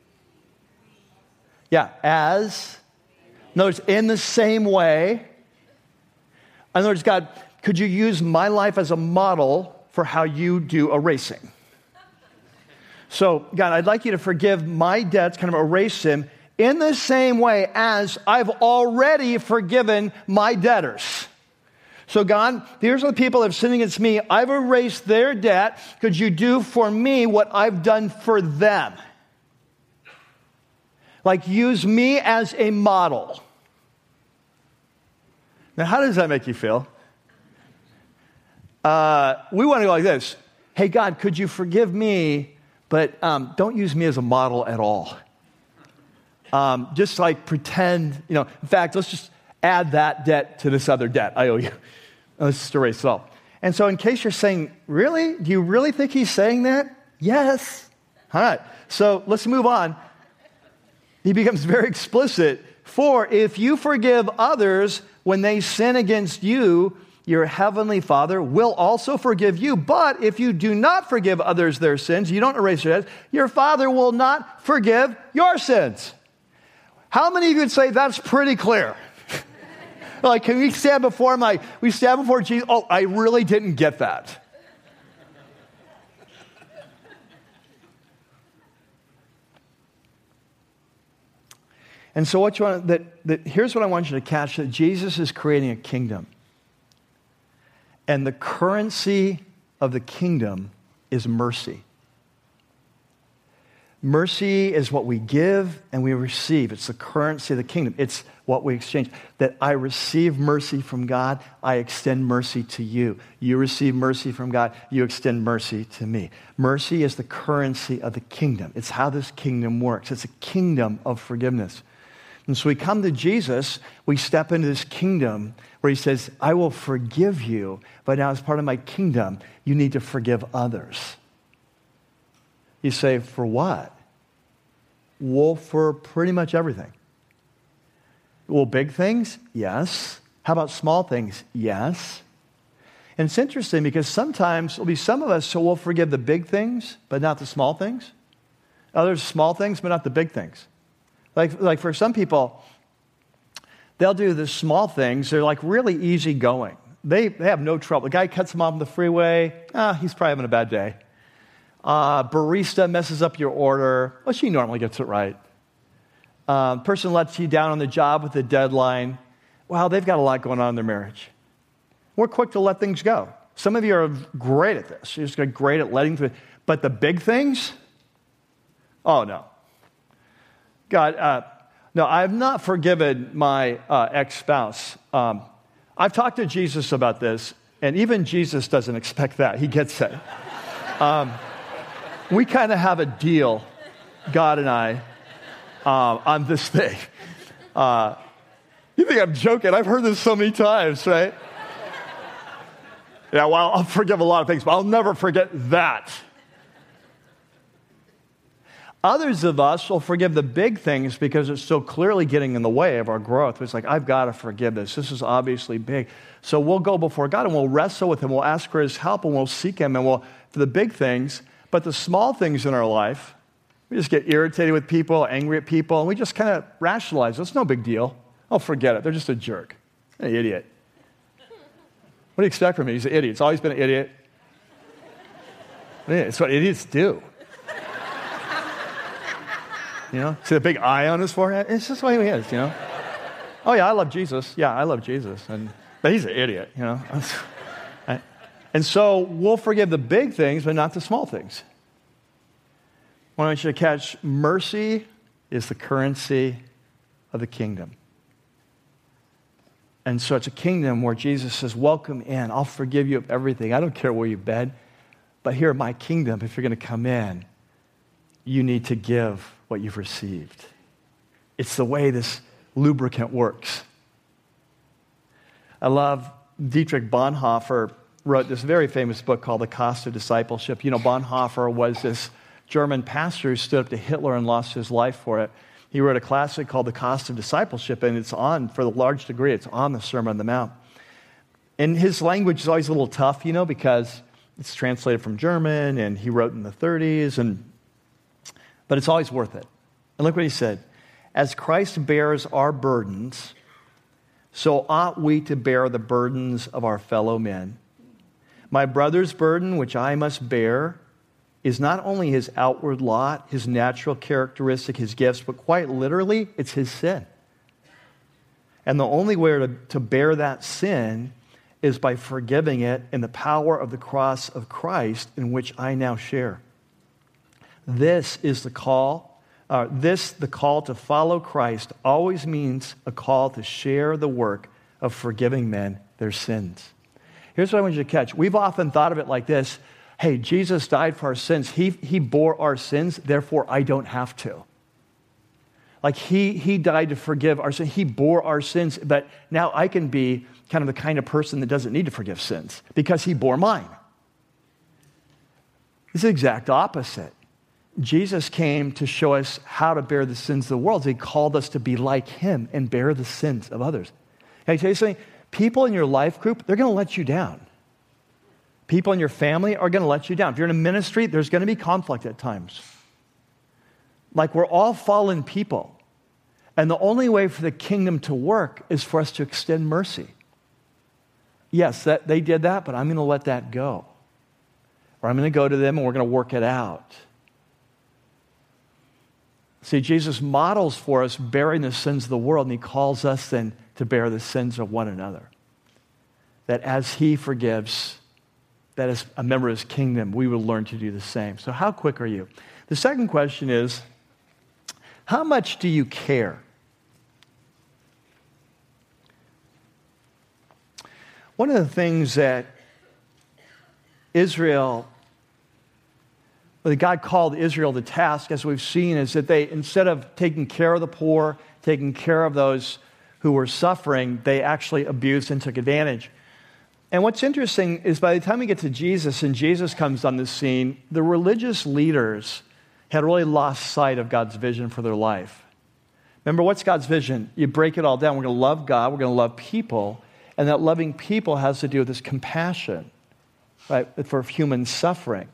Yeah, as. Notice, in the same way. In other words, God, could you use my life as a model for how you do erasing? So, God, I'd like you to forgive my debts, kind of erase them, in the same way as I've already forgiven my debtors. So, God, here's the people that have sinned against me. I've erased their debt. Could you do for me what I've done for them? Like, use me as a model. Now, how does that make you feel? Uh, we want to go like this. Hey, God, could you forgive me, but um, don't use me as a model at all. Um, just like pretend, you know, in fact, let's just add that debt to this other debt I owe you. Let's just erase it all. And so in case you're saying, really? Do you really think he's saying that? Yes. All right. So let's move on. He becomes very explicit. For if you forgive others when they sin against you, your heavenly Father will also forgive you. But if you do not forgive others their sins, you don't erase their debts, your Father will not forgive your sins. How many of you would say that's pretty clear? Like, can we stand before him? Like, we stand before Jesus. Oh, I really didn't get that. And so what you want, that, that, here's what I want you to catch, that Jesus is creating a kingdom. And the currency of the kingdom is mercy. Mercy is what we give and we receive. It's the currency of the kingdom. It's what we exchange. That I receive mercy from God, I extend mercy to you. You receive mercy from God, you extend mercy to me. Mercy is the currency of the kingdom. It's how this kingdom works. It's a kingdom of forgiveness. And so we come to Jesus, we step into this kingdom where he says, I will forgive you, but now as part of my kingdom, you need to forgive others. You say, for what? Well, for pretty much everything. Well, big things? Yes. How about small things? Yes. And it's interesting because sometimes there'll be some of us, so we'll forgive the big things, but not the small things. Others, small things, but not the big things. Like, like for some people, they'll do the small things. They're like really easy going. They, they have no trouble. The guy cuts them off on the freeway. Ah, he's probably having a bad day. Uh, barista messes up your order. Well, she normally gets it right. Uh, person lets you down on the job with a deadline. Well, they've got a lot going on in their marriage. We're quick to let things go. Some of you are great at this. You're just great at letting things. But the big things? Oh, no. God, uh, no, I've not forgiven my uh, ex-spouse. Um, I've talked to Jesus about this, and even Jesus doesn't expect that. He gets it. Um, we kind of have a deal, God and I, uh, on this thing. Uh, you think I'm joking? I've heard this so many times, right? Yeah, well, I'll forgive a lot of things, but I'll never forget that. Others of us will forgive the big things because it's so clearly getting in the way of our growth. It's like, I've got to forgive this. This is obviously big. So we'll go before God and we'll wrestle with him. We'll ask for his help and we'll seek him and we'll, for the big things. But the small things in our life, we just get irritated with people, angry at people, and we just kind of rationalize. It's no big deal. Oh, forget it. They're just a jerk. An idiot. What do you expect from me? He's an idiot. He's always been an idiot. It's what idiots do. You know, see the big eye on his forehead? It's just the way he is, you know. Oh, yeah, I love Jesus. Yeah, I love Jesus. And but he's an idiot, you know. And so we'll forgive the big things, but not the small things. I want you to catch, mercy is the currency of the kingdom. And so it's a kingdom where Jesus says, welcome in. I'll forgive you of everything. I don't care where you've been. But here in my kingdom, if you're going to come in, you need to give what you've received. It's the way this lubricant works. I love Dietrich Bonhoeffer wrote this very famous book called The Cost of Discipleship. You know, Bonhoeffer was this German pastor who stood up to Hitler and lost his life for it. He wrote a classic called The Cost of Discipleship, and it's on, for the large degree, it's on the Sermon on the Mount. And his language is always a little tough, you know, because it's translated from German, and he wrote in the thirties, and but it's always worth it. And look what he said. As Christ bears our burdens, so ought we to bear the burdens of our fellow men. My brother's burden, which I must bear, is not only his outward lot, his natural characteristic, his gifts, but quite literally, it's his sin. And the only way to, to bear that sin is by forgiving it in the power of the cross of Christ in which I now share. This is the call. Uh, this, the call to follow Christ, always means a call to share the work of forgiving men their sins. Here's what I want you to catch. We've often thought of it like this. Hey, Jesus died for our sins. He, he bore our sins, therefore I don't have to. Like he, he died to forgive our sins. He bore our sins, but now I can be kind of the kind of person that doesn't need to forgive sins because he bore mine. It's the exact opposite. Jesus came to show us how to bear the sins of the world. He called us to be like him and bear the sins of others. Can I tell you something? People in your life group, they're going to let you down. People in your family are going to let you down. If you're in a ministry, there's going to be conflict at times. Like we're all fallen people. And the only way for the kingdom to work is for us to extend mercy. Yes, that, they did that, but I'm going to let that go. Or I'm going to go to them and we're going to work it out. See, Jesus models for us bearing the sins of the world, and he calls us then to bear the sins of one another. That as he forgives, that as a member of his kingdom, we would learn to do the same. So how quick are you? The second question is, how much do you care? One of the things that Israel, that God called Israel to task, as we've seen, is that they, instead of taking care of the poor, taking care of those who were suffering, they actually abused and took advantage. And what's interesting is by the time we get to Jesus and Jesus comes on the scene, the religious leaders had really lost sight of God's vision for their life. Remember, what's God's vision? You break it all down. We're going to love God. We're going to love people. And that loving people has to do with this compassion, right, for human suffering.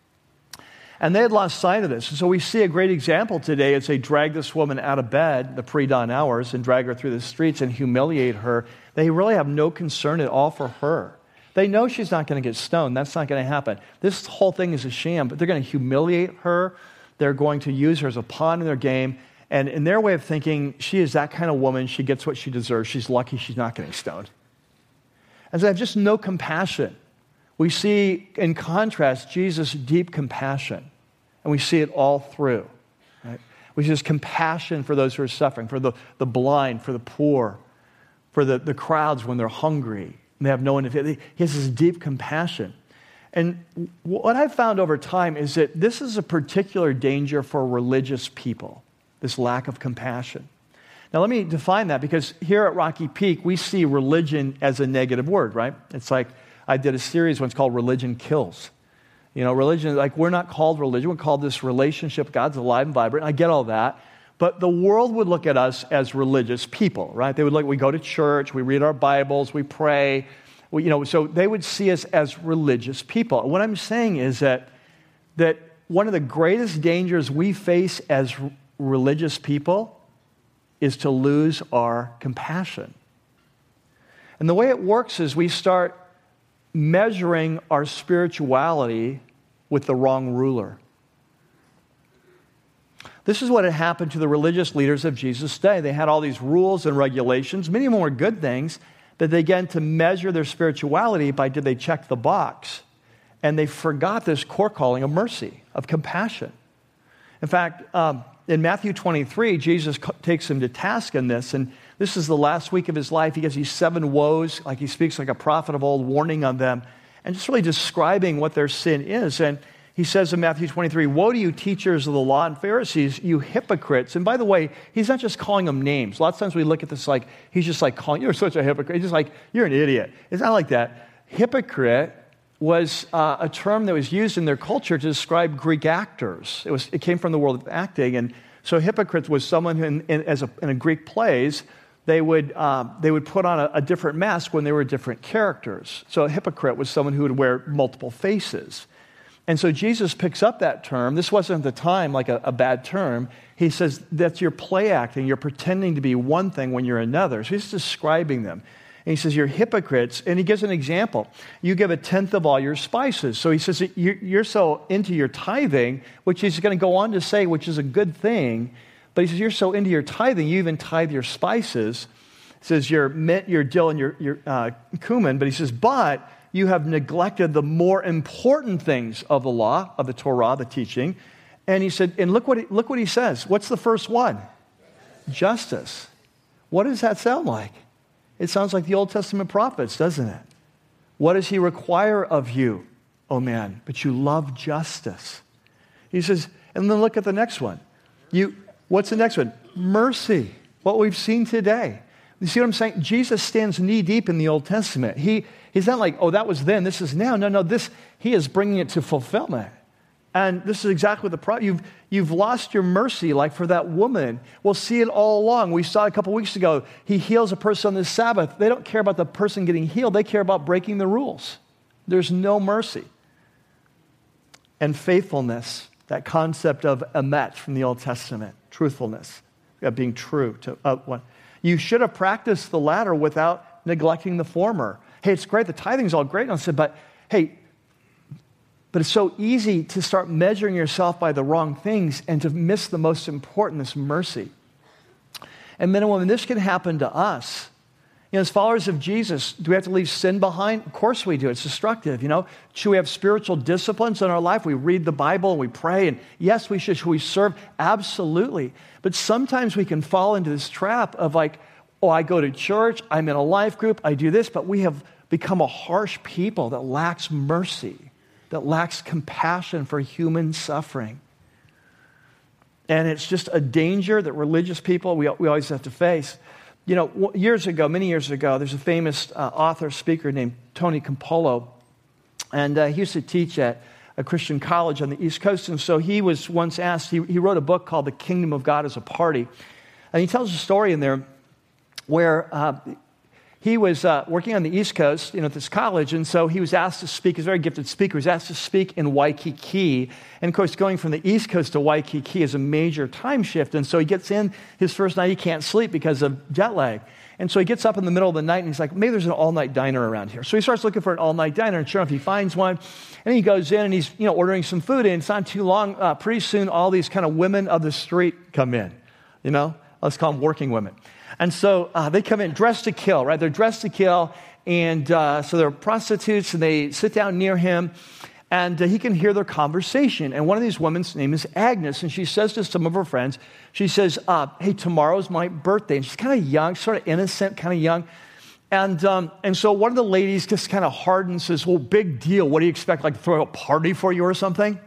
And they had lost sight of this. And so we see a great example today as they drag this woman out of bed, the pre-dawn hours, and drag her through the streets and humiliate her. They really have no concern at all for her. They know she's not going to get stoned. That's not going to happen. This whole thing is a sham, but they're going to humiliate her. They're going to use her as a pawn in their game. And in their way of thinking, she is that kind of woman. She gets what she deserves. She's lucky she's not getting stoned. And so they have just no compassion. We see, in contrast, Jesus' deep compassion. And we see it all through. Right? We see this compassion for those who are suffering, for the, the blind, for the poor, for the, the crowds when they're hungry and they have no one to feed. He has this deep compassion. And what I've found over time is that this is a particular danger for religious people, this lack of compassion. Now, let me define that, because here at Rocky Peak, we see religion as a negative word, right? It's like I did a series once called Religion Kills. You know, religion, like we're not called religion, we're called this relationship. God's alive and vibrant. I get all that. But the world would look at us as religious people, right? They would look, we go to church, we read our Bibles, we pray. We, you know, so they would see us as religious people. What I'm saying is that, that one of the greatest dangers we face as r- religious people is to lose our compassion. And the way it works is we start measuring our spirituality with the wrong ruler. This is what had happened to the religious leaders of Jesus' day. They had all these rules and regulations, many of them were good things, but they began to measure their spirituality by did they check the box. And they forgot this core calling of mercy, of compassion. In fact, um, in Matthew twenty-three, Jesus co- takes him to task in this, and this is the last week of his life. He gives these seven woes, like he speaks like a prophet of old, warning on them, and just really describing what their sin is. And he says in Matthew twenty-three, "Woe to you, teachers of the law and Pharisees, you hypocrites." And by the way, he's not just calling them names. A lot of times we look at this like, he's just like calling, "You're such a hypocrite." He's just like, "You're an idiot." It's not like that. Hypocrite was uh, a term that was used in their culture to describe Greek actors. It was it came from the world of acting, and so hypocrite was someone who, in, in, as a, in a Greek plays, they would um, they would put on a, a different mask when they were different characters. So a hypocrite was someone who would wear multiple faces. And so Jesus picks up that term. This wasn't at the time like a, a bad term. He says that's your play acting. You're pretending to be one thing when you're another. So he's describing them. And he says, you're hypocrites. And he gives an example. You give a tenth of all your spices. So he says, you're, you're so into your tithing, which he's going to go on to say, which is a good thing. But he says, you're so into your tithing, you even tithe your spices. He says, your mint, your dill, and your, your uh, cumin. But he says, but you have neglected the more important things of the law, of the Torah, the teaching. And he said, and look what he, look what he says. What's the first one? Justice. What does that sound like? It sounds like the Old Testament prophets, doesn't it? What does he require of you, oh man? But you love justice. He says, and then look at the next one. You, what's the next one? Mercy. What we've seen today. You see what I'm saying? Jesus stands knee deep in the Old Testament. He, he's not like, oh, that was then, this is now. No, no, this, he is bringing it to fulfillment. And this is exactly the problem. You've, you've lost your mercy, like for that woman. We'll see it all along. We saw it a couple weeks ago. He heals a person on the Sabbath. They don't care about the person getting healed. They care about breaking the rules. There's no mercy. And faithfulness, that concept of emet from the Old Testament, truthfulness, uh, being true to uh, one. You should have practiced the latter without neglecting the former. Hey, it's great. The tithing's all great. And I said, but hey, but it's so easy to start measuring yourself by the wrong things and to miss the most important, this mercy. And men and women, this can happen to us You know, as followers of Jesus, do we have to leave sin behind? Of course we do. It's destructive, you know. Should we have spiritual disciplines in our life? We read the Bible and we pray, and yes, we should. Should we serve? Absolutely. But sometimes we can fall into this trap of like, oh, I go to church, I'm in a life group, I do this, but we have become a harsh people that lacks mercy, that lacks compassion for human suffering. And it's just a danger that religious people, we, we always have to face. You know, years ago, many years ago, there's a famous uh, author, speaker named Tony Campolo, and uh, he used to teach at a Christian college on the East Coast, and so he was once asked, he, he wrote a book called The Kingdom of God as a Party, and he tells a story in there where uh, he was uh, working on the East Coast, you know, at this college, and so he was asked to speak. He's a very gifted speaker. He was asked to speak in Waikiki, and of course, going from the East Coast to Waikiki is a major time shift, and so he gets in his first night. He can't sleep because of jet lag, and so he gets up in the middle of the night, and he's like, maybe there's an all-night diner around here. So he starts looking for an all-night diner, and sure enough, he finds one, and he goes in, and he's, you know, ordering some food, and it's not too long. Uh, pretty soon, all these kind of women of the street come in, you know? Let's call them working women. And so uh, they come in dressed to kill, right? They're dressed to kill. And uh, so they're prostitutes, and they sit down near him, and uh, he can hear their conversation. And one of these women's name is Agnes, and she says to some of her friends, she says, uh, hey, tomorrow's my birthday. And she's kind of young, sort of innocent, kind of young. And um, and so one of the ladies just kind of hardens, says, well, big deal. What do you expect, like to throw a party for you or something?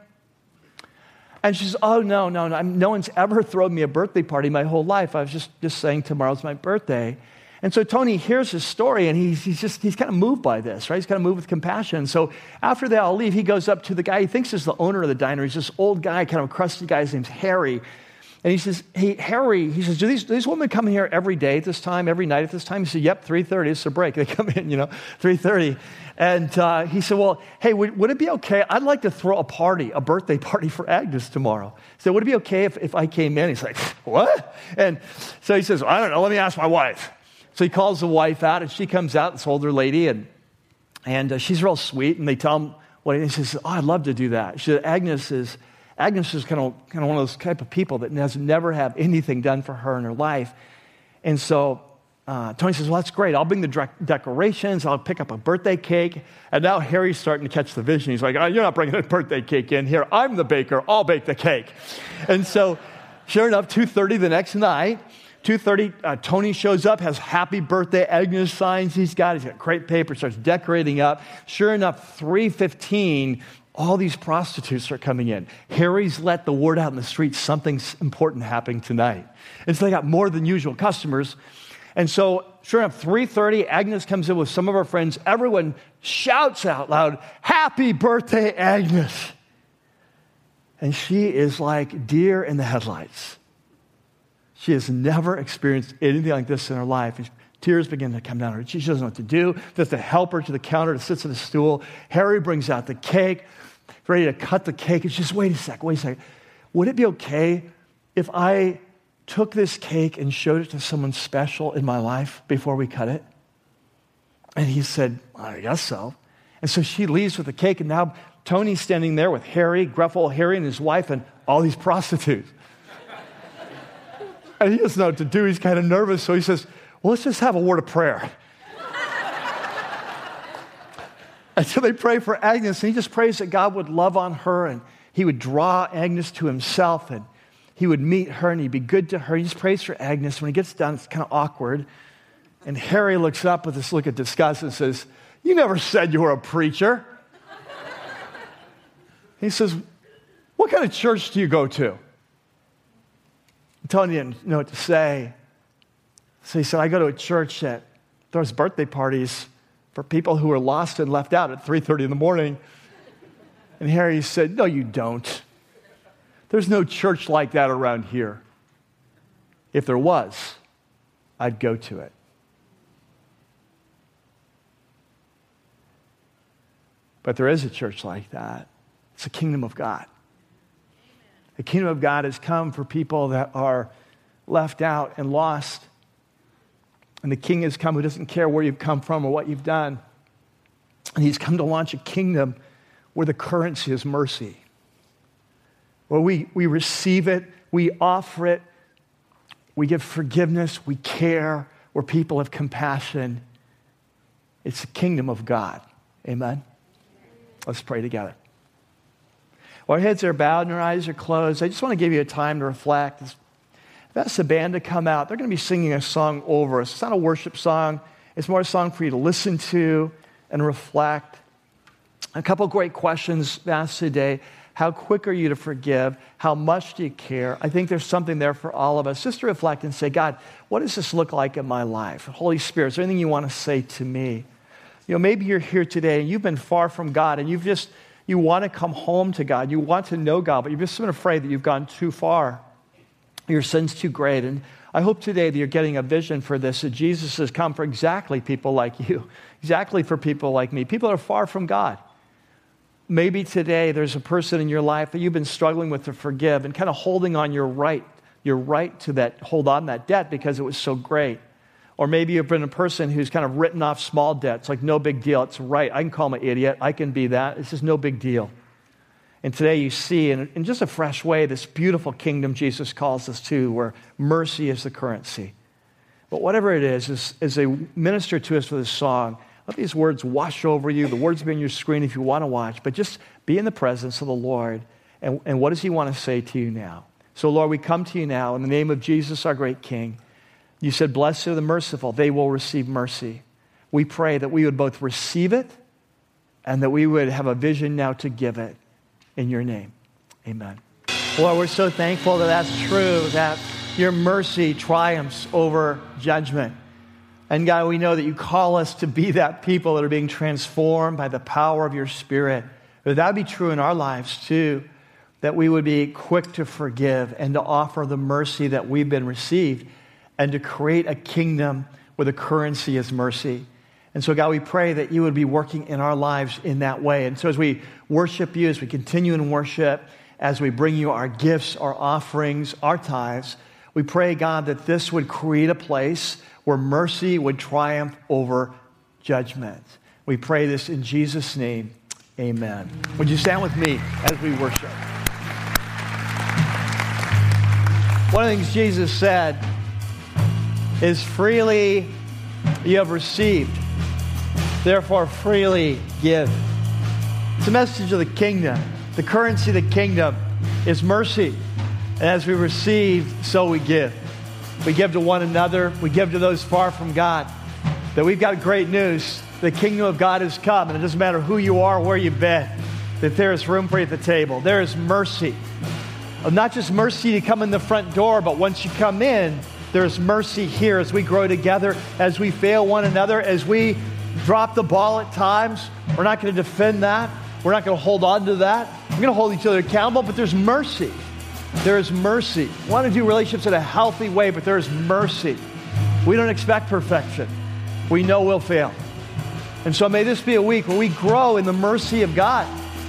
And she says, oh, no, no, no. No one's ever thrown me a birthday party my whole life. I was just, just saying tomorrow's my birthday. And so Tony hears his story, and he's, he's just, he's kind of moved by this, right? He's kind of moved with compassion. So after they all leave, he goes up to the guy he thinks is the owner of the diner. He's this old guy, kind of a crusty guy. His name's Harry. And he says, hey, Harry, he says, do these, do these women come here every day at this time, every night at this time? He said, yep, three thirty, it's a break. They come in, you know, three thirty. And uh, he said, well, hey, would, would it be okay? I'd like to throw a party, a birthday party for Agnes tomorrow. So would it be okay if, if I came in? He's like, what? And so he says, well, I don't know, let me ask my wife. So he calls the wife out, and she comes out, this older lady, and, and uh, she's real sweet, and they tell him, well, he says, oh, I'd love to do that. She said, Agnes is... Agnes is kind of, kind of one of those type of people that has never had anything done for her in her life. And so uh, Tony says, well, that's great. I'll bring the dre- decorations. I'll pick up a birthday cake. And now Harry's starting to catch the vision. He's like, oh, you're not bringing a birthday cake in here. I'm the baker. I'll bake the cake. And so sure enough, two thirty the next night, two thirty, uh, Tony shows up, has happy birthday Agnes signs he's got. He's got crepe paper, starts decorating up. Sure enough, three fifteen, all these prostitutes are coming in. Harry's let the word out in the street, something's important happening tonight. And so they got more than usual customers. And so, sure enough, three thirty, Agnes comes in with some of her friends. Everyone shouts out loud, happy birthday, Agnes. And she is like deer in the headlights. She has never experienced anything like this in her life. And tears begin to come down her. She doesn't know what to do. There's to help her to the counter, to sits on a stool. Harry brings out the cake, ready to cut the cake. It's just, wait a sec, wait a sec. Would it be okay if I took this cake and showed it to someone special in my life before we cut it? And he said, I guess so. And so she leaves with the cake, and now Tony's standing there with Harry, gruff old Harry, and his wife, and all these prostitutes. And he doesn't know what to do. He's kind of nervous, so he says, well, let's just have a word of prayer. And so they pray for Agnes, and he just prays that God would love on her, and he would draw Agnes to himself, and he would meet her, and he'd be good to her. He just prays for Agnes. When he gets done, it's kind of awkward. And Harry looks up with this look of disgust and says, you never said you were a preacher. He says, what kind of church do you go to? Tony didn't know what to say. So he said, I go to a church that throws birthday parties for people who are lost and left out at three thirty in the morning. And Harry said, no, you don't. There's no church like that around here. If there was, I'd go to it. But there is a church like that. It's the kingdom of God. The kingdom of God has come for people that are left out and lost. And the king has come who doesn't care where you've come from or what you've done. And he's come to launch a kingdom where the currency is mercy. Where we, we receive it, we offer it, we give forgiveness, we care, where people have compassion. It's the kingdom of God. Amen? Let's pray together. While our heads are bowed and our eyes are closed, I just want to give you a time to reflect. I've asked the band to come out. They're going to be singing a song over us. It's not a worship song. It's more a song for you to listen to and reflect. A couple of great questions asked today. How quick are you to forgive? How much do you care? I think there's something there for all of us. Just to reflect and say, God, what does this look like in my life? Holy Spirit, is there anything you want to say to me? You know, maybe you're here today and you've been far from God and you've just, you want to come home to God. You want to know God, but you've just been afraid that you've gone too far. Your sin's too great. And I hope today that you're getting a vision for this, that Jesus has come for exactly people like you, exactly for people like me, people that are far from God. Maybe today there's a person in your life that you've been struggling with to forgive and kind of holding on your right, your right to that, hold on that debt because it was so great. Or maybe you've been a person who's kind of written off small debts, like no big deal. It's right. I can call him an idiot. I can be that. It's just no big deal. And today you see in, in just a fresh way this beautiful kingdom Jesus calls us to, where mercy is the currency. But whatever it is, as, as they minister to us with this song, let these words wash over you. The words be on your screen if you want to watch. But just be in the presence of the Lord. And, and what does he want to say to you now? So, Lord, we come to you now in the name of Jesus, our great King. You said, blessed are the merciful. They will receive mercy. We pray that we would both receive it and that we would have a vision now to give it in your name. Amen. Lord, we're so thankful that that's true, that your mercy triumphs over judgment. And God, we know that you call us to be that people that are being transformed by the power of your Spirit. But that would be true in our lives too, that we would be quick to forgive and to offer the mercy that we've been received and to create a kingdom where the currency is mercy. And so, God, we pray that you would be working in our lives in that way. And so as we worship you, as we continue in worship, as we bring you our gifts, our offerings, our tithes, we pray, God, that this would create a place where mercy would triumph over judgment. We pray this in Jesus' name. Amen. Would you stand with me as we worship? One of the things Jesus said is, freely you have received, therefore freely give. It's a message of the kingdom. The currency of the kingdom is mercy. And as we receive, so we give. We give to one another. We give to those far from God. That we've got great news. The kingdom of God has come, and it doesn't matter who you are, where you've been, that there is room for you at the table. There is mercy. Not just mercy to come in the front door, but once you come in, there's mercy here as we grow together, as we fail one another, as we drop the ball at times. We're not going to defend that. We're not going to hold on to that. We're going to hold each other accountable, but there's mercy. There is mercy. We want to do relationships in a healthy way, but there is mercy. We don't expect perfection. We know we'll fail. And so may this be a week where we grow in the mercy of God.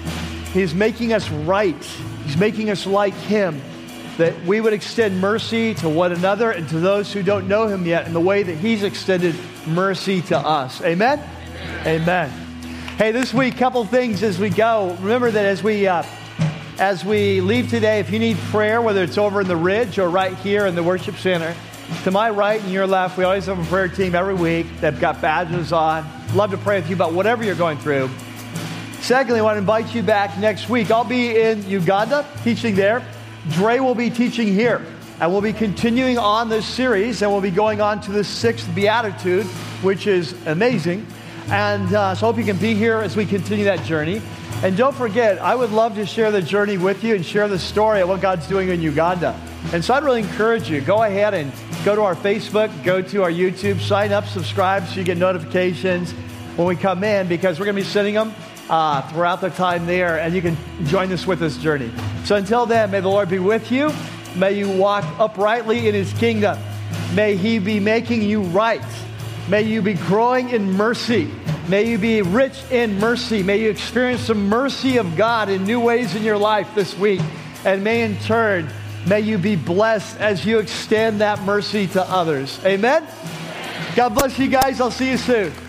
He's making us right. He's making us like him. That we would extend mercy to one another and to those who don't know him yet in the way that he's extended mercy to us. Amen? Amen. Amen. Hey, this week, couple things as we go. Remember that as we... Uh, As we leave today, if you need prayer, whether it's over in the Ridge or right here in the worship center, to my right and your left, we always have a prayer team every week. They've got badges on. Love to pray with you about whatever you're going through. Secondly, I want to invite you back next week. I'll be in Uganda teaching there. Dre will be teaching here. And we'll be continuing on this series, and we'll be going on to the sixth Beatitude, which is amazing. And uh, so I hope you can be here as we continue that journey. And don't forget, I would love to share the journey with you and share the story of what God's doing in Uganda. And so I'd really encourage you, go ahead and go to our Facebook, go to our YouTube, sign up, subscribe so you get notifications when we come in, because we're going to be sending them uh, throughout the time there, and you can join us with this journey. So until then, may the Lord be with you. May you walk uprightly in his kingdom. May he be making you right. May you be growing in mercy. May you be rich in mercy. May you experience the mercy of God in new ways in your life this week. And may in turn, may you be blessed as you extend that mercy to others. Amen? God bless you guys. I'll see you soon.